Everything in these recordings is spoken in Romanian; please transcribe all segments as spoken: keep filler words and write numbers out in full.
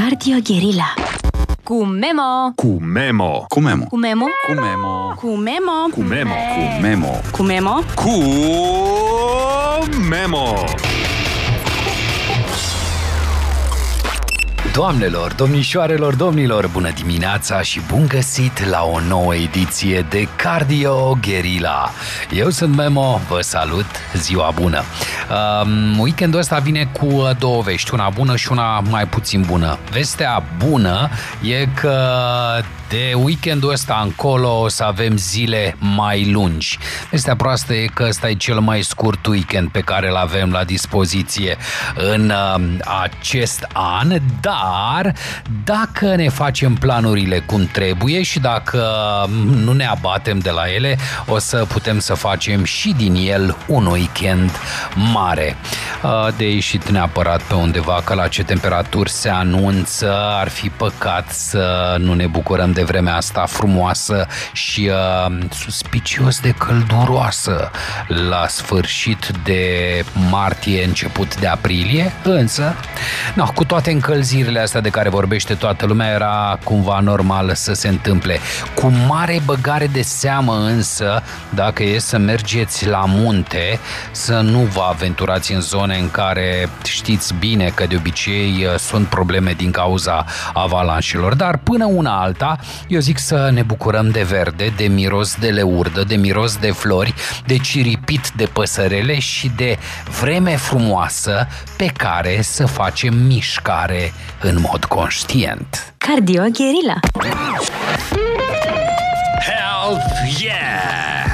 Cardio Guerilla. Cu Memo. Cu Memo. Cu Memo. Cu Memo. Cu Memo. Cu Memo. Cu Memo. Cu Memo. Cu Memo. Cu Memo. Doamnelor, domnișoarelor, domnilor, bună dimineața și bun găsit la o nouă ediție de Cardio Guerilla. Eu sunt Memo, vă salut, ziua bună. Um, weekendul ăsta vine cu două vești, una bună și una mai puțin bună. Vestea bună e că de weekendul ăsta încolo o să avem zile mai lungi. Vestea proastă e că ăsta e cel mai scurt weekend pe care îl avem la dispoziție în uh, acest an, dar dacă ne facem planurile cum trebuie și dacă nu ne abatem de la ele, o să putem să facem și din el un weekend mare. Uh, de ieșit neapărat pe undeva, că la ce temperaturi se anunță, ar fi păcat să nu ne bucurăm de vremea asta frumoasă și uh, suspicios de călduroasă la sfârșit de martie, început de aprilie, însă, no, cu toate încălzirile astea de care vorbește toată lumea, era cumva normal să se întâmple. Cu mare băgare de seamă însă, dacă e să mergeți la munte, să nu vă aventurați în zone în care știți bine că de obicei sunt probleme din cauza avalanșelor, dar până una alta, eu zic să ne bucurăm de verde, de miros de leurdă, de miros de flori, de ciripit de păsărele și de vreme frumoasă pe care să facem mișcare în mod conștient. Cardio Guerilla. Health, yeah!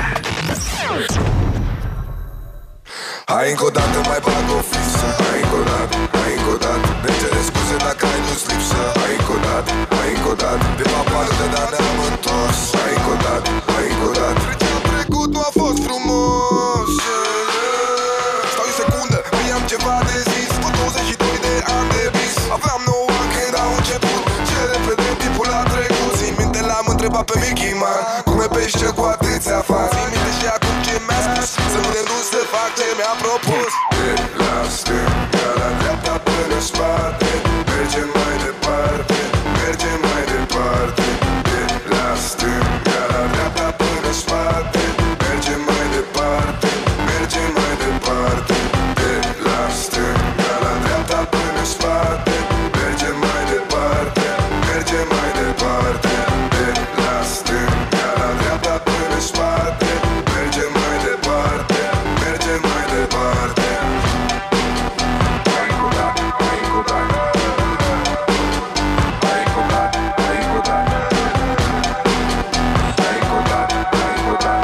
Hai încă o dată, mai bag o fisă. Hai încă o dată, hai încă o dată. Ne cere scuze dacă ai dus lipsă. Hai încă o dată, hai încă o dată. De la parte, dar ne-am întors. Hai încă o dată, hai încă o dată. Ce-am trecut nu a fost frumos. Stau o secundă, îi am ceva de zis. Cu douăzeci și doi de ani de vis. Aveam nouă ani când au început. Ce repede timpul a trecut. Zi minte, l-am întrebat pe Mickey Man cum e pește cu atâția fani. Zi minte și acum ce mi-a spus. Să nu renunț să fac ce mi-a propus. De la stânga la dreapta până în spate. Mergem mai departe, mergem mai departe. De la stânga la dreapta până în spate. Mergem mai departe, mergem mai departe. De la stânga la dreapta până în spate. Mergem mai departe, mergem mai departe. De la stânga la dreapta până în spate. Mergem mai departe, mergem mai departe. Hai cu dat, hai cu dat. Hai cu dat, hai cu dat. Hai cu dat, hai cu dat.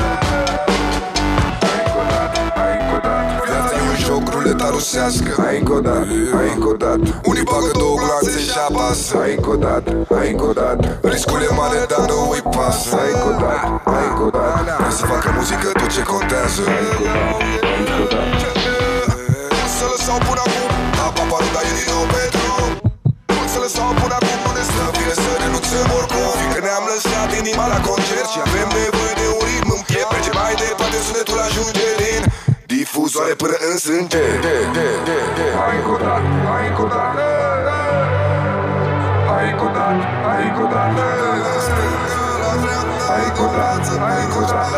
Hai cu dat, hai cu dat. Viața e un joc, ruleta rusească. Hai cu dat, hai cu dat. Unii bagă două glanțe și apasă. Hai cu dat, hai cu dat. Riscul e mare, dar nu îi pasă. Hai cu dat, hai cu dat. Vrei să facă muzică tot ce contează. Hai cu dat, hai cu dat. Să lăsau până acum, apa paruta e din nou pe drum. Să lăsau până acum, nu ne stă bine să renunțăm oricum. Fiindcă ne-am lăsat inima la concert și avem nevoie de un ritm în piept. Merge mai departe, sunetul ajunge din difuzoare până în sânge. Hai cu dat, hai cu dat. Hai cu dat, hai cu dat. Hai cu dat, hai cu dat.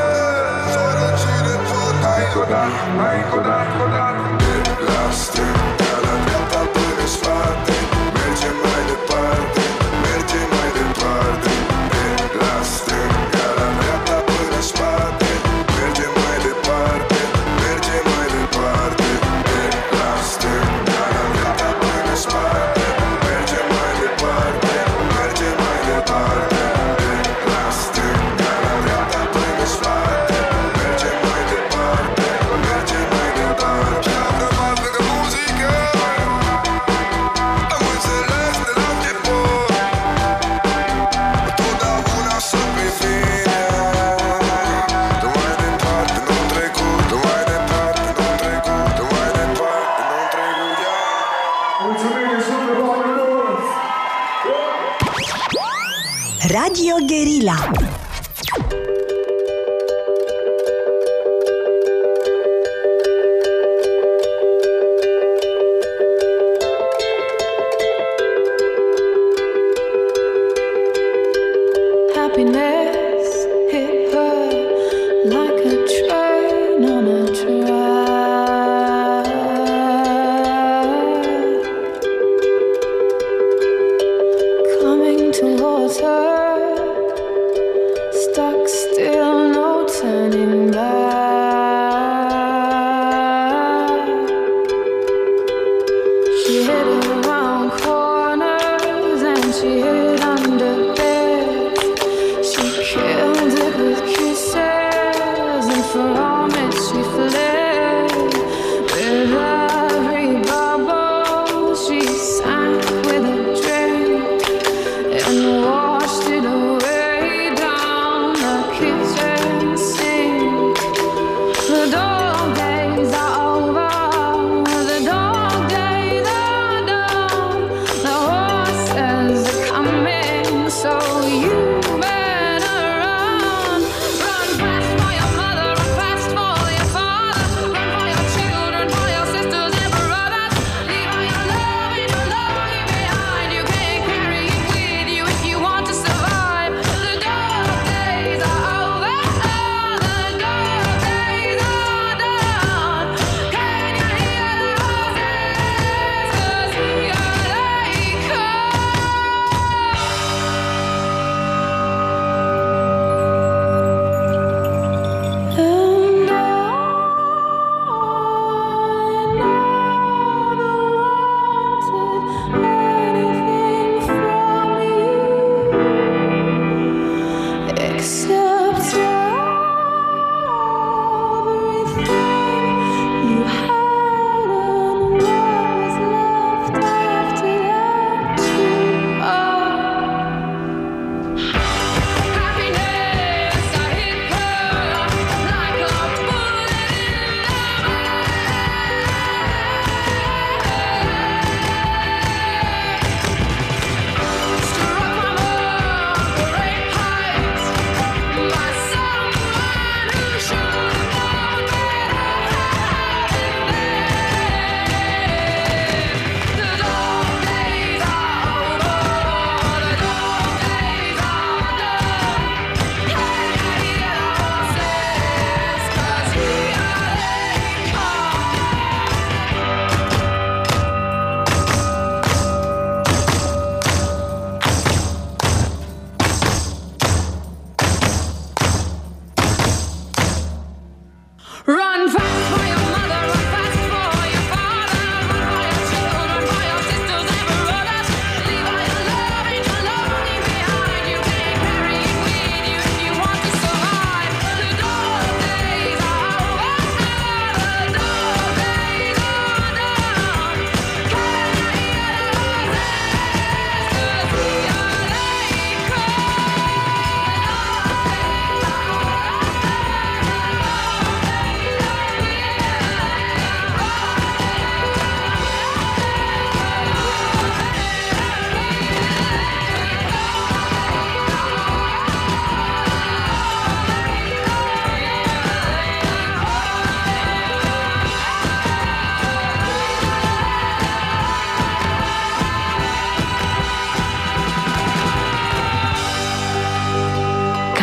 Hai cu dat, hai cu dat, cu dat. De la stânga la dreapta până în spate. Mergem mai departe, mergem mai departe. De la stânga la dreapta până în spate. Mergem mai departe, mergem mai departe. De la stânga la dreapta până în spate. Mergem mai departe, mergem mai departe. De la stânga la dreapta până în spate. Mergem mai departe, mergem mai departe. Am rămas lângă muzică. Am înțeles de la început. Totdeauna sunt pe fine. Tu mai departe, nu-n trecut. Tu mai departe, nu-n trecut. Tu mai departe, nu-n trecut. Mulțumim, super oameni! Radio Guerilla.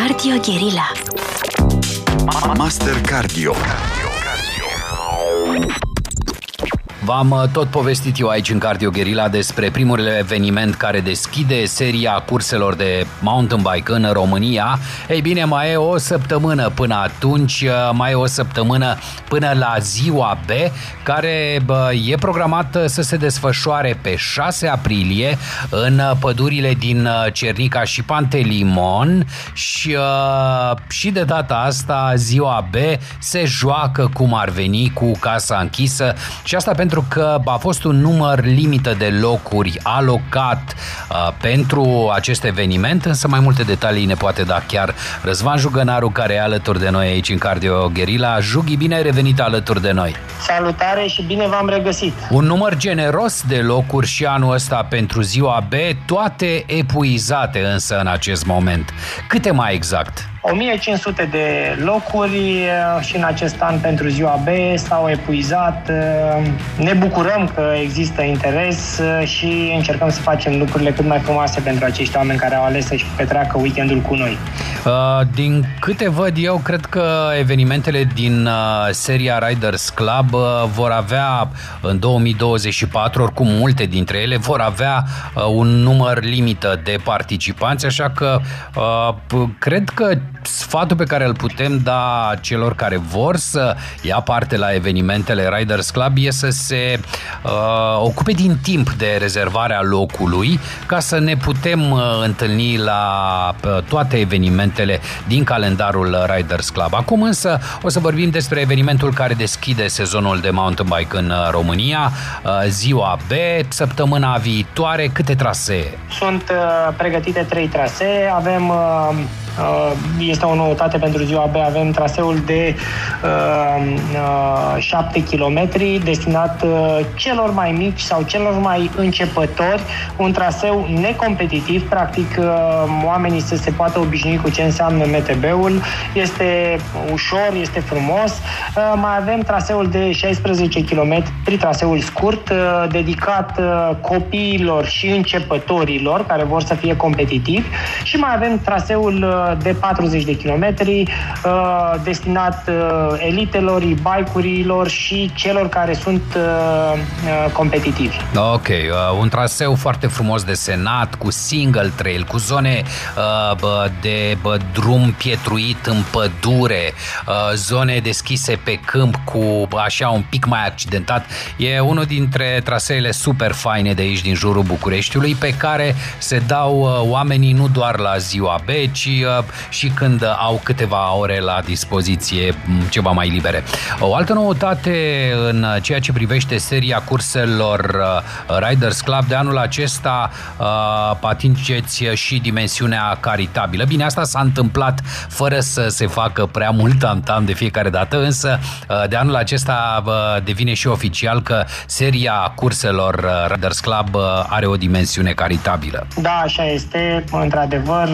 Cardio Guerilla. Master Cardio. V-am tot povestit eu aici în Cardio Guerilla despre primul eveniment care deschide seria curselor de mountain bike în România. Ei bine, mai e o săptămână până atunci, mai e o săptămână până la ziua B, care bă, e programată să se desfășoare pe șase aprilie în pădurile din Cernica și Pantelimon și, uh, și de data asta ziua B se joacă cum ar veni cu casa închisă și asta pentru că a fost un număr limită de locuri alocat uh, pentru acest eveniment, însă mai multe detalii ne poate da chiar Răzvan Jugănaru, care e alături de noi aici în Cardio Guerilla. Jughi, bine ai revenit alături de noi! Salutare și bine v-am regăsit! Un număr generos de locuri și anul ăsta pentru ziua B, toate epuizate însă în acest moment. Câte mai exact? o mie cinci sute de locuri și în acest an pentru ziua B s-au epuizat. Ne bucurăm că există interes și încercăm să facem lucrurile cât mai frumoase pentru acești oameni care au ales să-și petreacă weekendul cu noi. Din câte văd eu, cred că evenimentele din seria Riders Club vor avea în două mii douăzeci și patru, oricum multe dintre ele, vor avea un număr limită de participanți, așa că cred că sfatul pe care îl putem da celor care vor să ia parte la evenimentele Riders Club e să se uh, ocupe din timp de rezervarea locului ca să ne putem uh, întâlni la uh, toate evenimentele din calendarul Riders Club. Acum însă o să vorbim despre evenimentul care deschide sezonul de mountain bike în România, uh, ziua B, săptămâna viitoare. Câte trasee? Sunt uh, pregătite trei trasee. Avem uh, Este o noutate pentru ziua B. Avem traseul de șapte kilometri destinat uh, celor mai mici sau celor mai începători, un traseu necompetitiv, practic uh, oamenii să se poată obișnui cu ce înseamnă M T B-ul. Este ușor, este frumos. Uh, mai avem traseul de șaisprezece kilometri, traseul scurt, uh, dedicat uh, copiilor și începătorilor care vor să fie competitivi, și mai avem traseul uh, de patruzeci de kilometri uh, destinat uh, elitelor, e-bike-urilor și celor care sunt uh, uh, competitivi. Ok, uh, un traseu foarte frumos desenat, cu single trail, cu zone uh, de bă, drum pietruit în pădure, uh, zone deschise pe câmp cu așa un pic mai accidentat. E unul dintre traseele super faine de aici din jurul Bucureștiului, pe care se dau uh, oamenii nu doar la ziua B, ci uh, și când au câteva ore la dispoziție ceva mai libere. O altă noutate în ceea ce privește seria curselor Riders Club de anul acesta, atingeți și dimensiunea caritabilă. Bine, asta s-a întâmplat fără să se facă prea mult tam-tam de fiecare dată, însă de anul acesta devine și oficial că seria curselor Riders Club are o dimensiune caritabilă. Da, așa este. Într-adevăr,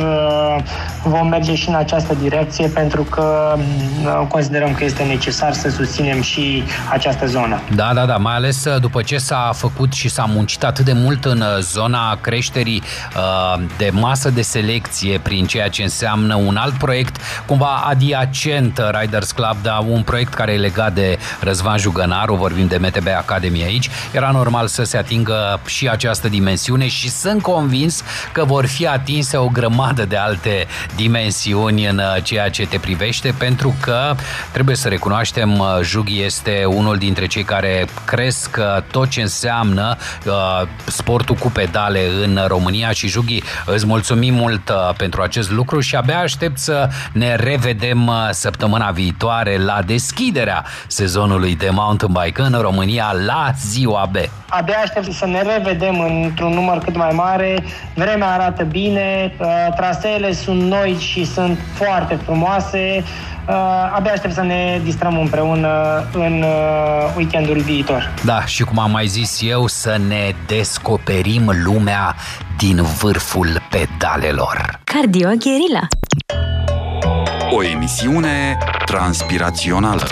vom merge și în această direcție pentru că considerăm că este necesar să susținem și această zonă. Da, da, da, mai ales după ce s-a făcut și s-a muncit atât de mult în zona creșterii uh, de masă de selecție prin ceea ce înseamnă un alt proiect cumva adiacent Riders Club, dar un proiect care e legat de Răzvan Jugănaru, vorbim de M T B Academy aici, era normal să se atingă și această dimensiune și sunt convins că vor fi atinse o grămadă de alte dimensiuni în ceea ce te privește, pentru că trebuie să recunoaștem, Jughi este unul dintre cei care cresc tot ce înseamnă uh, sportul cu pedale în România și, Jughi, îți mulțumim mult uh, pentru acest lucru și abia aștept să ne revedem uh, săptămâna viitoare la deschiderea sezonului de mountain bike în România la ziua B. Abia aștept să ne revedem într-un număr cât mai mare. Vremea arată bine, uh, traseele sunt noi și sunt foarte frumoase. Uh, abia aștept să ne distrăm împreună în uh, weekendul viitor. Da, și cum am mai zis eu, să ne descoperim lumea din vârful pedalelor. Cardio Guerilla. O emisiune transpirațională.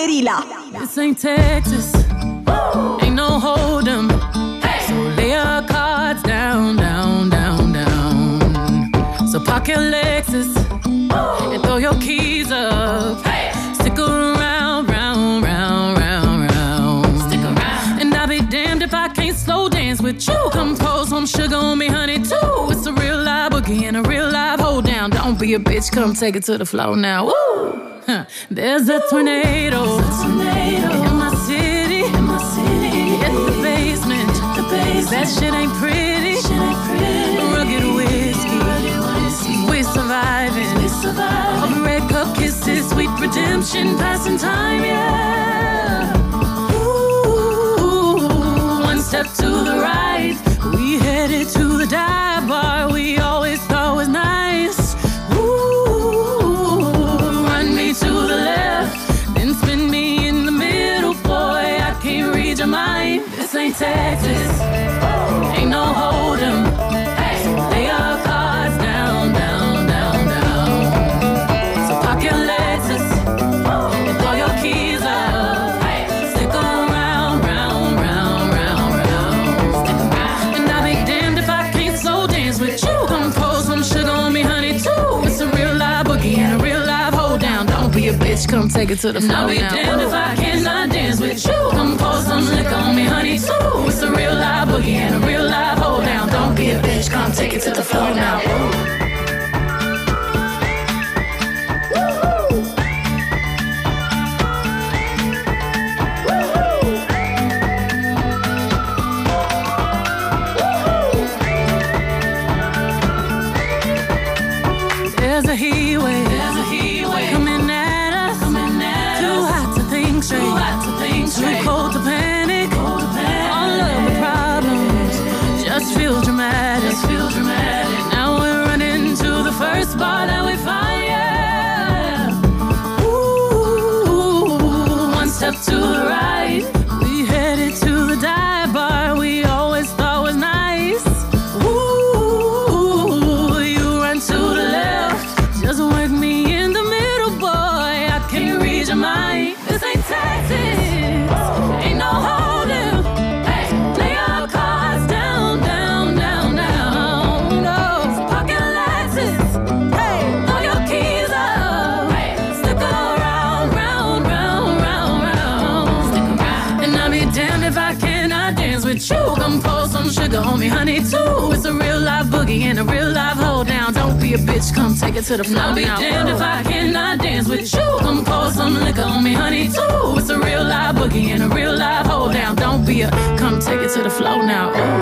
Guerilla. This ain't Texas, ain't no hold 'em. So lay your cards down, down, down, down. So park your Lexus and throw your keys up. Stick around, round, round, round, round. Stick around. And I'll be damned if I can't slow dance with you. Come pour some sugar on me, honey, too. It's a real live boogie and a real live hold down. Don't be a bitch, come take it to the floor now. Woo! Huh. There's a tornado, a tornado in my city, in my city. Hit the basement, the basement. That shit ain't pretty, shit ain't pretty. Rugged whiskey, rugged whiskey. We're surviving, we're surviving. All the red cup kisses, sweet redemption, passing time, yeah. Ooh, one step to the right, we headed to the dive bar we always thought was nice. To the left, then spin me in the middle, boy, I can't read your mind. This ain't Texas, ain't no hold 'em. So lay your cards down, down, down, down. So park your Lexus and throw your keys up. Stick around, round, round, round, round. Stick around. And I'll be damned if I can't slow dance with you. Come pour some sugar on me, honey, too. It's a real live boogie and a real live hold down. Don't be a bitch, come take it to the floor now. I'll be damned if I cannot dance with you. Come pour some liquor on me, honey, too. It's a real live boogie and a real live hold down. Don't be a bitch, come take it to the floor now. There's a heat wave, there's a heat wave coming at us, coming at too us. Hot to think straight, too hot to think straight, too cold to panic, cold to panic. All of the problems just feel dramatic, just feel dramatic. Now we're running to the first bar that we find, yeah. Ooh, one step to the right, we headed to the dive bar we always thought was nice. Ooh, you run to the left, just work me in the middle, boy, I can't read your mind. This ain't Texas, ain't no holding. Hey, lay your cards down, down, down, down. No, park your Lexus, hey, throw your keys up. Hey, stick around, round, round, round, round. Stick around. And I'll be damned if I cannot dance with you. Come pour some sugar on me, honey, too. It's a real live boogie and a real live hold down. Don't be a bitch, come take it to the floor. I'll be damned if I cannot dance with you. Come pour some liquor on me, honey, too. It's a real live boogie and a real live hold down. Don't be a, come take it to the floor now. Ooh.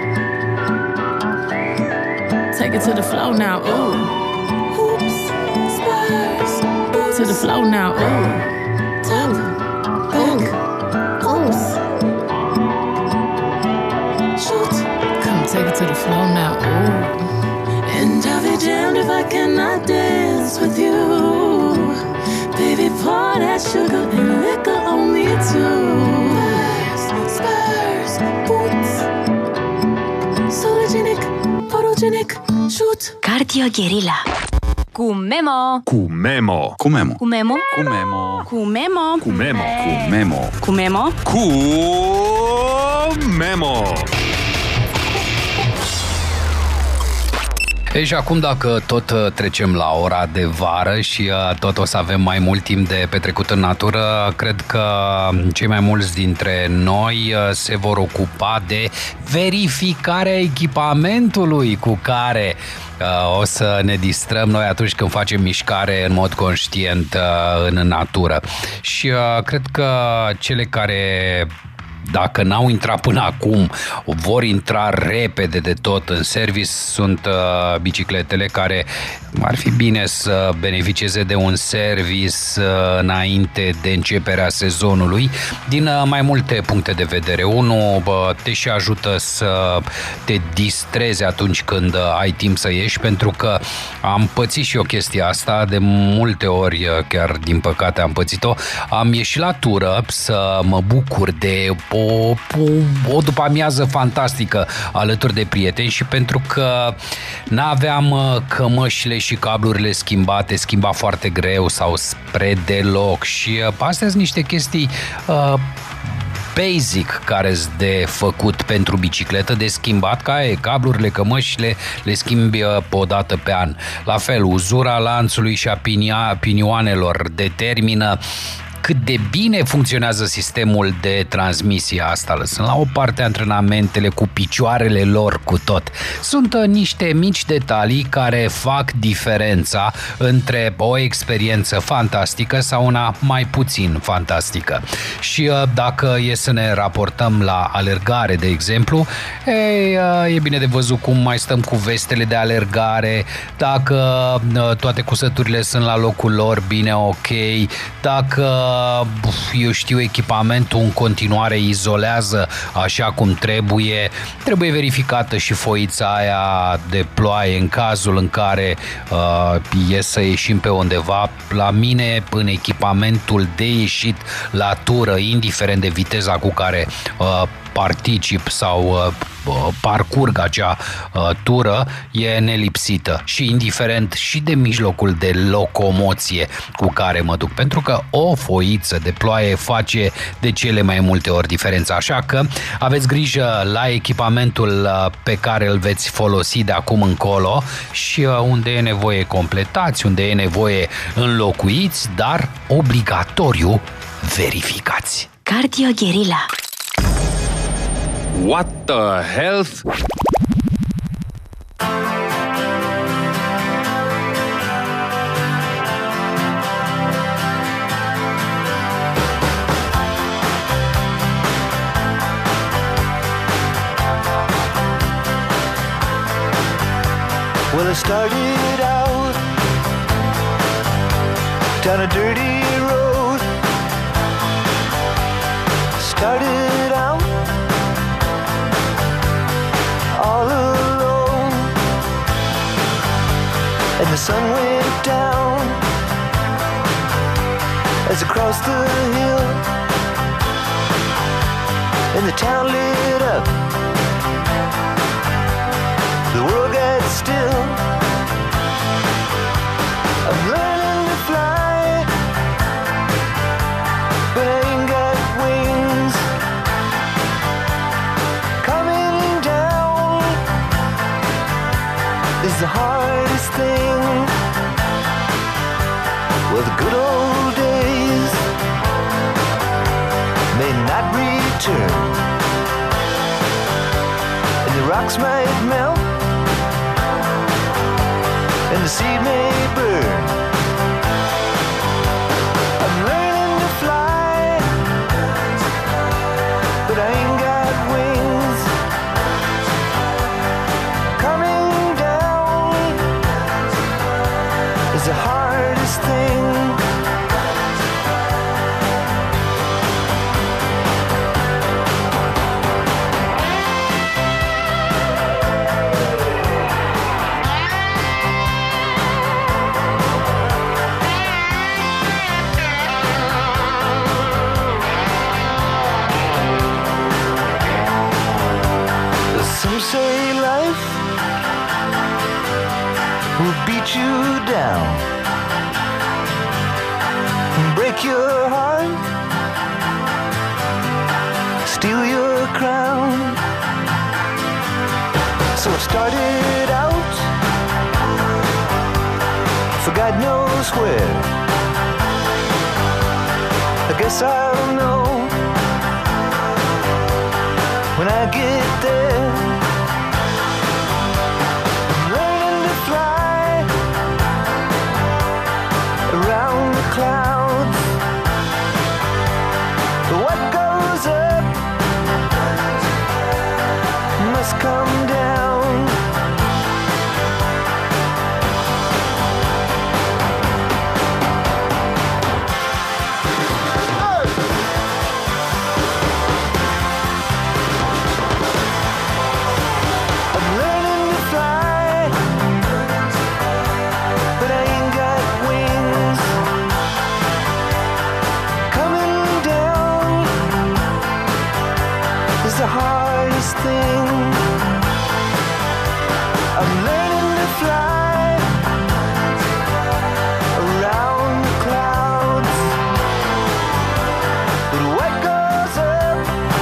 Take it to the floor now. Ooh. Hoops, spurs, to the floor now. Ooh. Top, back, close. Shoot, come take it to the floor now. Ooh. And I'll be damned if I cannot dance with you. Baby, pour that sugar and liquor on me too. Spurs, spurs, boots. Sologenic, photogenic, shoot. Cardio Guerilla cu Memo. Cu Memo. Cu Memo. Cu Memo. Cu Memo. Cu Memo. Cu Memo. Cu Memo. Cu Memo. Cu Memo. Ei, și acum, dacă tot trecem la ora de vară și tot o să avem mai mult timp de petrecut în natură, cred că cei mai mulți dintre noi se vor ocupa de verificarea echipamentului cu care o să ne distrăm noi atunci când facem mișcare în mod conștient în natură. Și cred că cele care, dacă n-au intrat până acum, vor intra repede de tot în service, sunt uh, bicicletele care ar fi bine să beneficieze de un service uh, înainte de începerea sezonului, din uh, mai multe puncte de vedere. Unu, bă, te și ajută să te distrezi atunci când uh, ai timp să ieși, pentru că am pățit și eu chestia asta, de multe ori, uh, chiar din păcate am pățit-o, am ieșit la tură să mă bucur de o, o, o după-amiază fantastică alături de prieteni și pentru că n-aveam cămășile și cablurile schimbate, schimba foarte greu sau spre deloc și astea sunt niște chestii uh, basic care-s de făcut pentru bicicletă, de schimbat, ca e, cablurile, cămășile, le schimbi o dată pe an. La fel, uzura lanțului și a pinia, pinioanelor determină cât de bine funcționează sistemul de transmisie. Asta lăsând la o parte antrenamentele cu picioarele lor cu tot. Sunt uh, niște mici detalii care fac diferența între o experiență fantastică sau una mai puțin fantastică. Și uh, dacă e să ne raportăm la alergare, de exemplu, ei, uh, e bine de văzut cum mai stăm cu vestele de alergare, dacă uh, toate cusăturile sunt la locul lor, bine, ok, dacă eu știu, echipamentul în continuare izolează așa cum trebuie, trebuie verificată și foița aia de ploaie în cazul în care uh, e să ieșim pe undeva. La mine, în echipamentul de ieșit la tură, indiferent de viteza cu care uh, particip sau uh, parcurg acea uh, tură, e nelipsită și indiferent și de mijlocul de locomoție cu care mă duc, pentru că o foiță de ploaie face de cele mai multe ori diferența, așa că aveți grijă la echipamentul uh, pe care îl veți folosi de acum încolo și uh, unde e nevoie completați, unde e nevoie înlocuiți, dar obligatoriu verificați. Cardio Guerilla. What the health? Well, I started out down a dirty road. Started out all alone, and the sun went down as I crossed the hill, and the town lit up. The world got still. I'm learning to fly, but I ain't got wings. Coming down is the hardest thing. Well, the good old days may not return, and the rocks might melt, and the seed may burn. I'm learning to fly, but I ain't got wings. Coming down is the hardest thing. Some say life will beat you down, break your heart, steal your crown. So it started out for God knows where. I guess I'll know when I get there. I'm learning to fly around the clouds. But what goes up must come down. I'm learning to fly around the clouds. But what goes up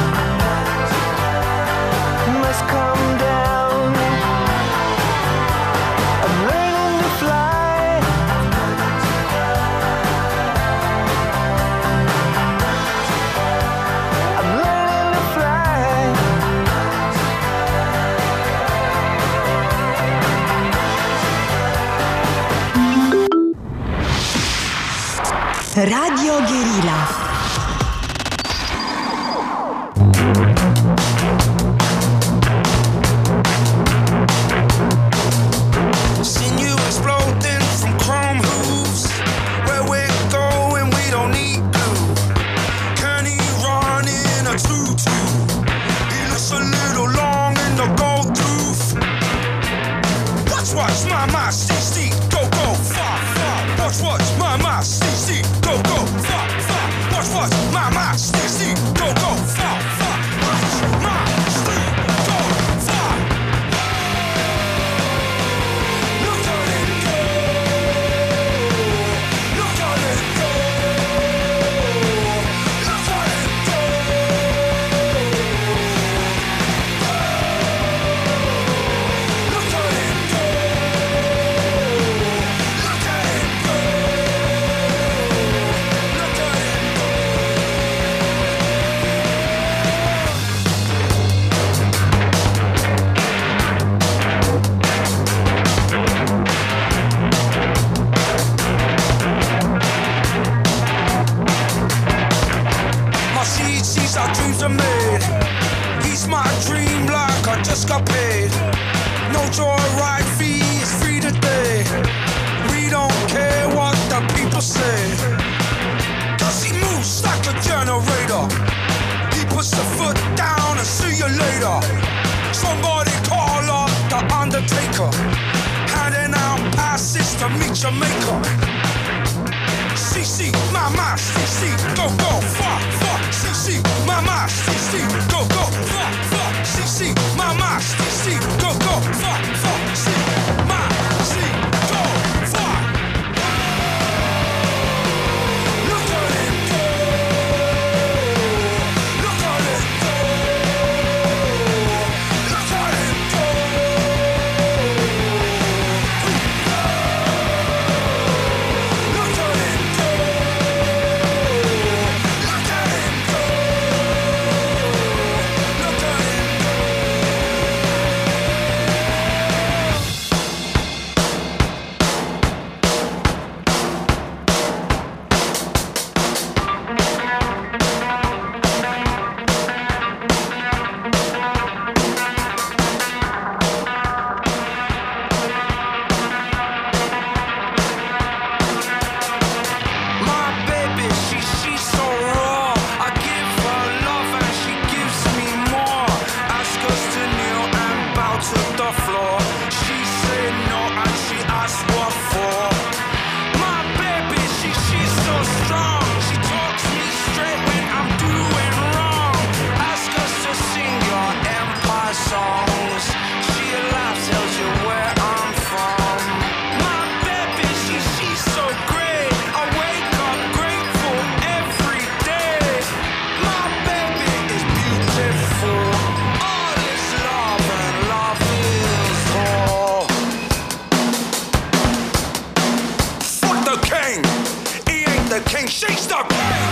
must come down. I'm learning to fly. I'm learning to fly. Radio Guerilla. Seen you exploding from chrome hooves. Where we're going, we don't need glue. Kenny running a tutu. He looks a little long in the gold tooth. Watch, watch, my, my, see, see, go, go, far, far. Watch, watch, my, my, see, see, go, go, far, far. Watch, watch, my, my, see, see, go, go, far, far. Watch, my, see, go, far. Look at it go. Look at it go. Look at it go. Look at it go. Look at it go. Look at it go. My seed sees our dreams are made. He's my dream like I just got paid. No joyride fee, it's free today. We don't care what the people say. Cause he moves like a generator. He puts the foot down and see you later. Somebody call up the Undertaker. Handing out passes to meet your maker. C C, my, my, C C, go, go, far, far. C C, my, my, C C, go, go, far, far. C C, my, my, C C, go, go, far, far. C, my, C, go, far. Look at it go. Look at it go. Look at it go. Look at it go. Look at it go. Look at it go. My baby, she, she's so raw. I give her love and she gives me more. Ask us to kneel and bow to the floor. She said no and she asked what for. My baby, she, she's so strong. She talks me straight when I'm doing wrong. Ask us to sing your empire songs. She laughs, tells you where I'm from. My baby, she, she's so great. I wake up grateful every day. My baby is beautiful. All is love and love is all. Fuck the king. He ain't the king, she's the queen.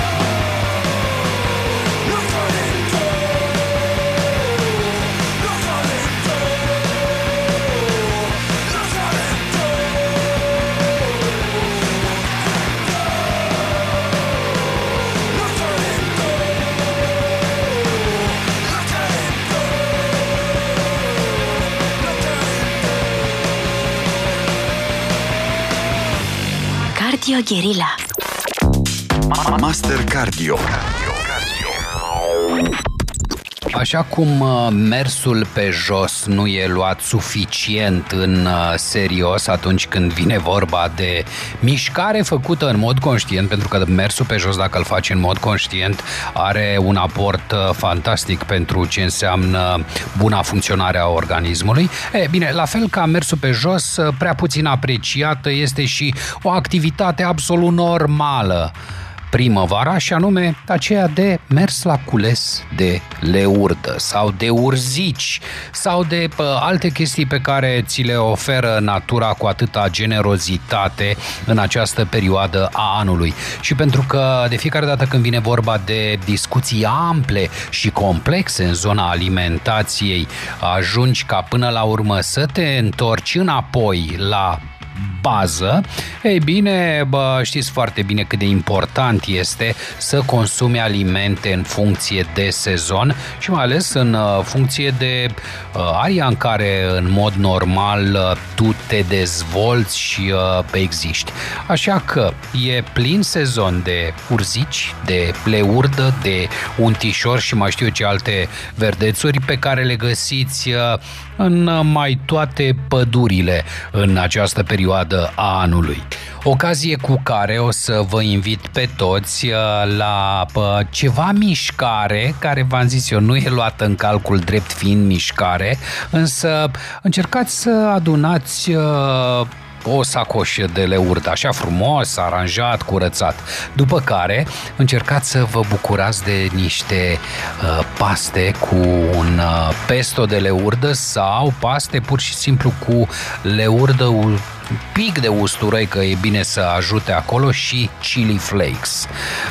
Look at it go. Look at it go. Look at it go. Look at it go. Look at it go. Look at it. Cardio Guerilla. Master Cardio. Așa cum mersul pe jos nu e luat suficient în serios atunci când vine vorba de mișcare făcută în mod conștient, pentru că mersul pe jos, dacă îl faci în mod conștient, are un aport fantastic pentru ce înseamnă buna funcționare a organismului. E bine, la fel ca mersul pe jos, prea puțin apreciată este și o activitate absolut normală primăvara, și anume aceea de mers la cules de leurdă sau de urzici sau de pă, alte chestii pe care ți le oferă natura cu atâta generozitate în această perioadă a anului. Și pentru că de fiecare dată când vine vorba de discuții ample și complexe în zona alimentației, ajungi ca până la urmă să te întorci înapoi la bază, ei bine, bă, știți foarte bine cât de important este să consumi alimente în funcție de sezon și mai ales în funcție de uh, aria în care în mod normal uh, tu te dezvolți și uh, existi. Așa că e plin sezon de urzici, de pleurdă, de untișori și mai știu eu ce alte verdețuri pe care le găsiți uh, în mai toate pădurile în această perioadă a anului. Ocazie cu care o să vă invit pe toți la ceva mișcare, care v-am zis eu nu e luată în calcul drept fiind mișcare, însă încercați să adunați o sacoșă de leurdă, așa frumos, aranjat, curățat. După care încercați să vă bucurați de niște uh, paste cu un uh, pesto de leurdă sau paste pur și simplu cu leurdă, un pic de usturoi, că e bine să ajute acolo, și chili flakes.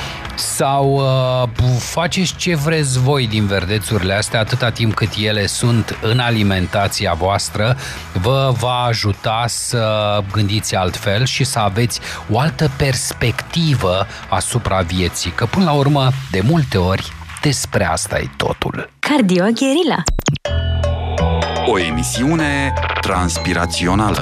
Sau uh, faceți ce vreți voi din verdețurile astea, atâta timp cât ele sunt în alimentația voastră, vă va ajuta să gândiți altfel și să aveți o altă perspectivă asupra vieții, că până la urmă, de multe ori, despre asta e totul. Cardio Guerilla. O emisiune transpirațională.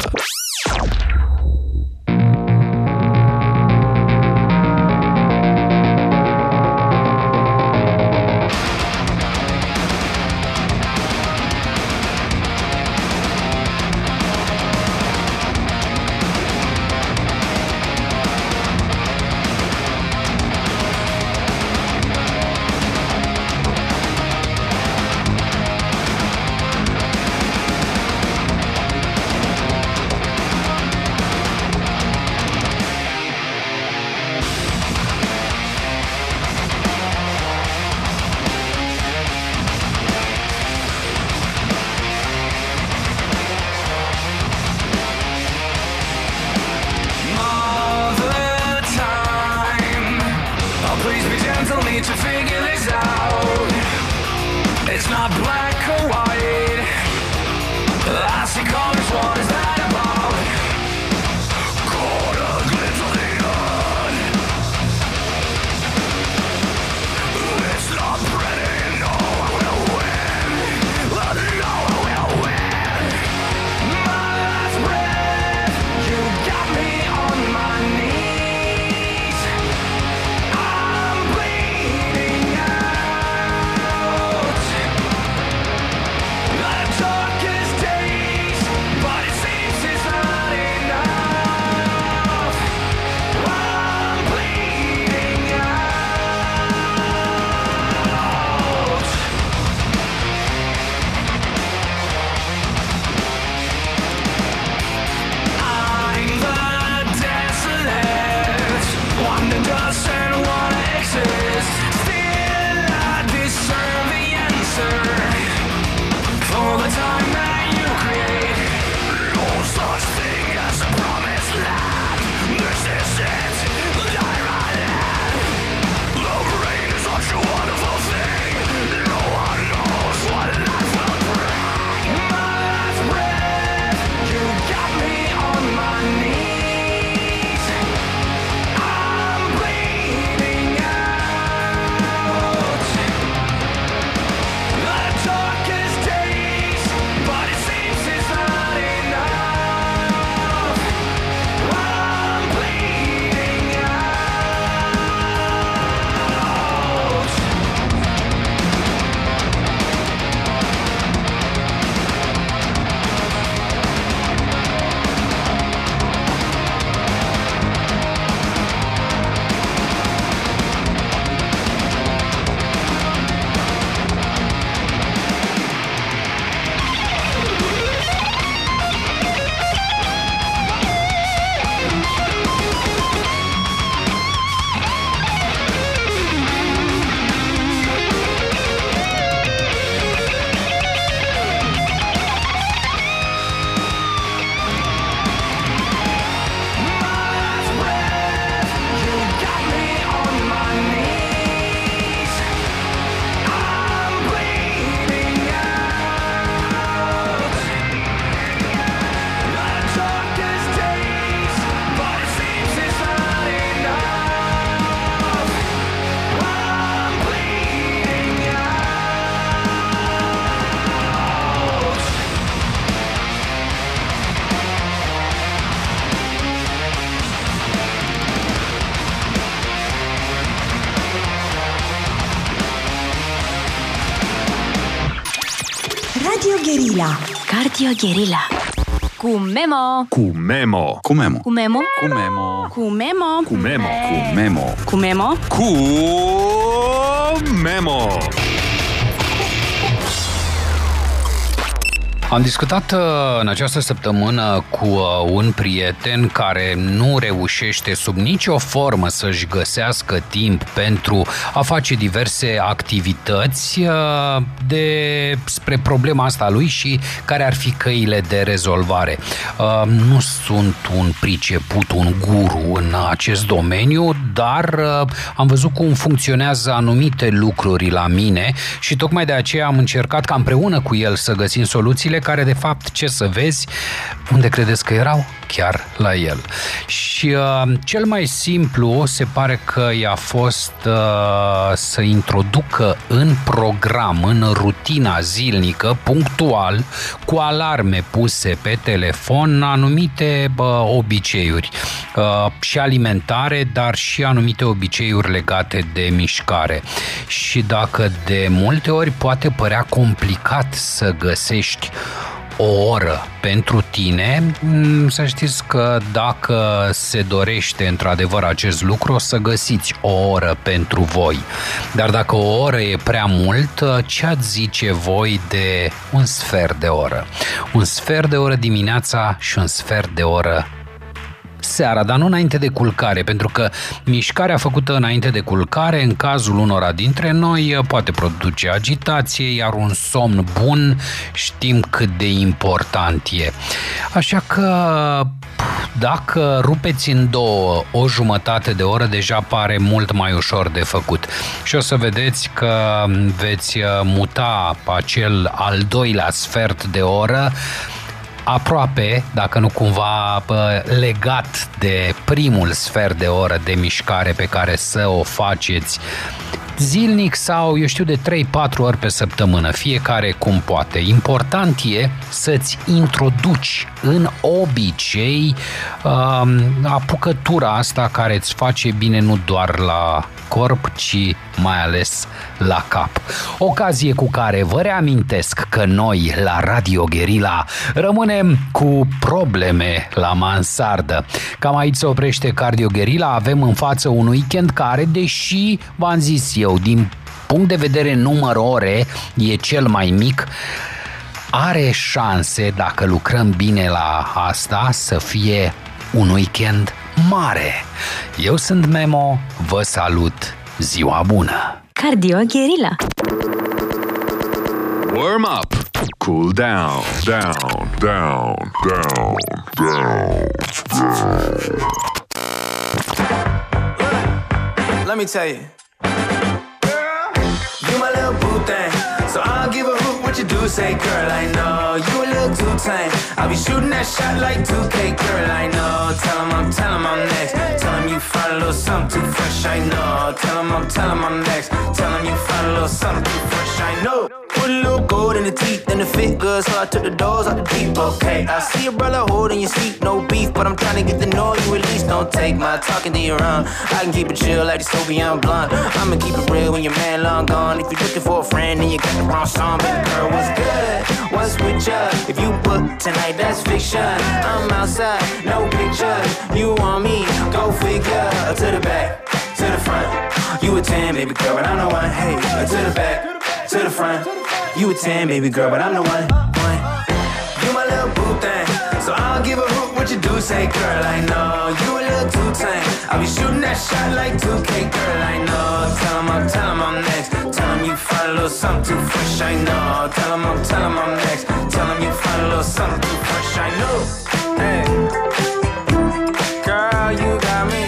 Gherila. Cardio Gherila. Cu Memo. Cu Memo. Cu Memo. Cu Memo. Cu Memo. Cu Memo. Cu Memo. Cu Memo. Cu Memo. Cu Memo. Am discutat în această săptămână cu un prieten care nu reușește sub nicio formă să-și găsească timp pentru a face diverse activități despre problema asta lui și care ar fi căile de rezolvare. Nu sunt un priceput, un guru în acest domeniu, dar am văzut cum funcționează anumite lucruri la mine și tocmai de aceea am încercat ca împreună cu el să găsim soluțiile care, de fapt, ce să vezi, unde credeți că erau? Chiar la el. Și uh, cel mai simplu se pare că i-a fost uh, să introducă în program, în rutina zilnică, punctual, cu alarme puse pe telefon, anumite uh, obiceiuri uh, și alimentare, dar și anumite obiceiuri legate de mișcare. Și dacă de multe ori poate părea complicat să găsești o oră pentru tine, să știți că dacă se dorește într-adevăr acest lucru, o să găsiți o oră pentru voi. Dar dacă o oră e prea mult, ce ați zice voi de un sfert de oră? Un sfert de oră dimineața și un sfert de oră seara, dar nu înainte de culcare, pentru că mișcarea făcută înainte de culcare, în cazul unora dintre noi, poate produce agitație, iar un somn bun știm cât de important e. Așa că dacă rupeți în două o jumătate de oră, deja pare mult mai ușor de făcut. Și o să vedeți că veți muta acel al doilea sfert de oră aproape, dacă nu cumva legat de primul sfert de oră de mișcare pe care să o faceți zilnic sau, eu știu, de trei patru ori pe săptămână, fiecare cum poate. Important e să-ți introduci în obicei um, apucătura asta care îți face bine nu doar la corp, ci mai ales la cap. Ocazie cu care vă reamintesc că noi la Radio Gherila rămânem cu probleme la mansardă. Cam aici se oprește Cardio Gherila. Avem în față un weekend care, deși v-am zis eu, din punct de vedere număr ore, e cel mai mic, are șanse, dacă lucrăm bine la asta, să fie un weekend mare. Eu sunt Memo, vă salut, ziua bună! Cardio Gherila. Warm up. Cool down. Down. Down. Down. Down. Down. Let me tell you, you my little boo thing, so I'll give a hoot what you do. Say, girl, I know you a little too tame. I'll be shooting that shot like two K, girl, I know. Tell him I'm, tell him I'm next. Tell him you find a little something too fresh, I know. Tell him I'm, tell him I'm next. Tell him you find a little something too fresh, I know. Put a little gold in the teeth and the fit good, so I took the doors out the deep, okay. I see a brother holding your seat, no beef, but I'm trying to get to know you at least. Don't take my talking to your own. I can keep it chill like the Soviet blunt. I'ma keep it real when your man long gone. If you're looking for a friend, then you got the wrong song. Baby girl, what's good? What's with ya? If you book tonight, that's fiction. I'm outside, no pictures. You want me? Go figure. To the back, to the front. You a ten, baby girl, but I'm the one. Hey, to the back, to the front. You a ten, baby girl, but I'm the one. one. You my little boo thing, so I'll give a hoot what you do. Say, girl, I know you a little too tame. I'll be shooting that shot like two K, girl, I know. Tell him I'm, tell him I'm next. Tell him you find a little something too fresh, I know. Tell him I'm, tell him I'm next. Tell him you find a little something too fresh, I know. Hey, girl, you got me.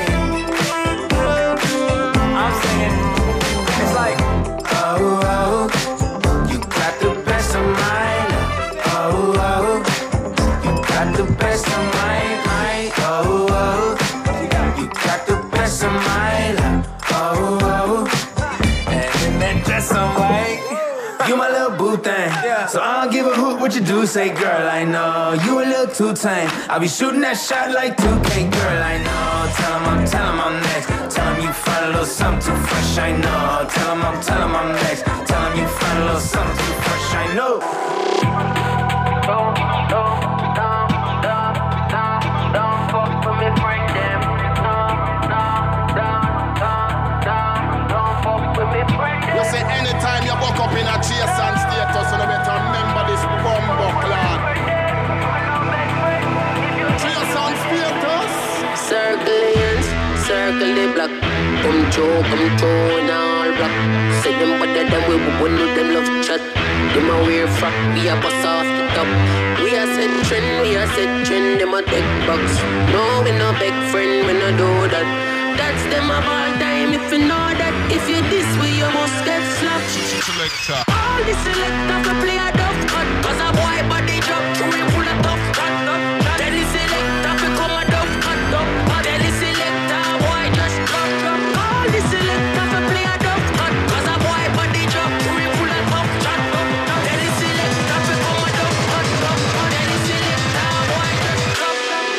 I'm singing. It's like, oh, oh. The best of mine, oh, oh. You got the best of mine, mine, oh, oh. You got the best of mine, oh, oh. And in that dress I'm white, you my little boo thing, so I'll give a hoot what you do. Say, girl, I know you a little too tame. I'll be shooting that shot like two K, girl, I know. Tell him I'm, tell him I'm next. Tell him you find a little something too fresh, I know. Tell him I'm, tell him I'm next. Tell him you find a little something too fresh, I know. Circle the block, come through, come through in all black. Say them better than we would one of them love chat. Them a wear frock, we a bust off the top. We a set trend, we a set trend, them a take box. No, we no big friend, we no do that. That's them of all time, if you know that. If you this way, you must get slapped. Selector. All the selectors we play a duff cut, cause a boy body drop through him full of tough cut. Tell the selector we come a duff cut up. Tell the selector boy just drop drop. All the selectors we play a duff cut, cause a boy body drop through him full of tough cut. Tell the selector we come a duff cut up. Tell the selector boy just drop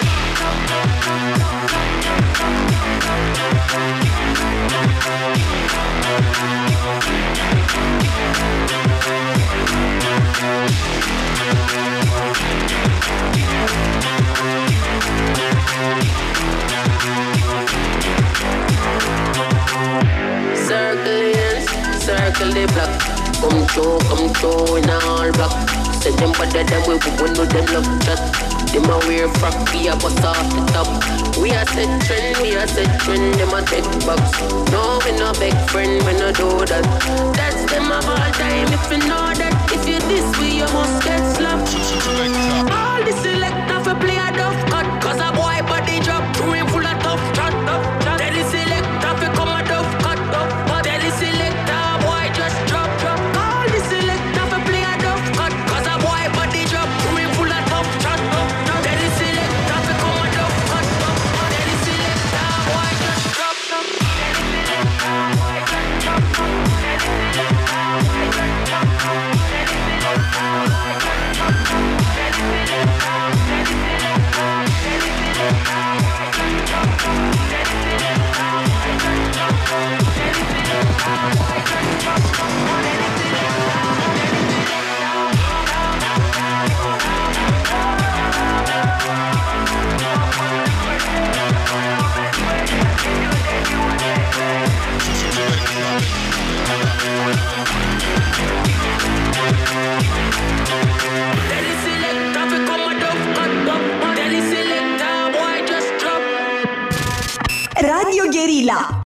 Circle yes, circle the block. Come through, come through in all black. Say them better than we would one of them love chat. Them a wear frock, we a bust off the top. We a set trend, we a set trend, them a take box. No, we no big friend, we no do that. That's them of all time, if you know that. If you this way, you must get slapped. All the selectors we play a duff cut, cause a boy body drop through him full of tough chat. Tell the selector we come a duff cut up. Tell the selector boy just drop drop. All the selectors we play a duff cut, cause a boy body drop through him full of tough chat. Tell the selector we come a duff cut up. Tell the selector boy just drop drop. Radio Guerilla.